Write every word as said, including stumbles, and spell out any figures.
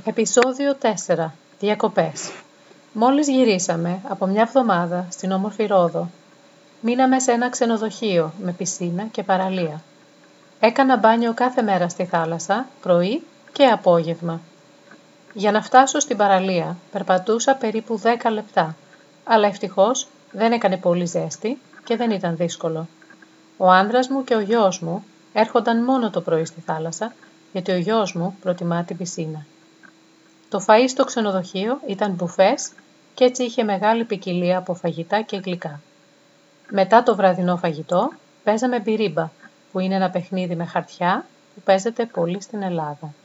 Επεισόδιο τέσσερα. Διακοπές. Μόλις γυρίσαμε από μια εβδομάδα στην όμορφη Ρόδο. Μείναμε σε ένα ξενοδοχείο με πισίνα και παραλία. Έκανα μπάνιο κάθε μέρα στη θάλασσα, πρωί και απόγευμα. Για να φτάσω στην παραλία περπατούσα περίπου δέκα λεπτά, αλλά ευτυχώς δεν έκανε πολύ ζέστη και δεν ήταν δύσκολο. Ο άντρας μου και ο γιος μου έρχονταν μόνο το πρωί στη θάλασσα, γιατί ο γιος μου προτιμά την πισίνα. Το φαΐ στο ξενοδοχείο ήταν μπουφές και έτσι είχε μεγάλη ποικιλία από φαγητά και γλυκά. Μετά το βραδινό φαγητό παίζαμε μπιρίμπα, που είναι ένα παιχνίδι με χαρτιά που παίζεται πολύ στην Ελλάδα.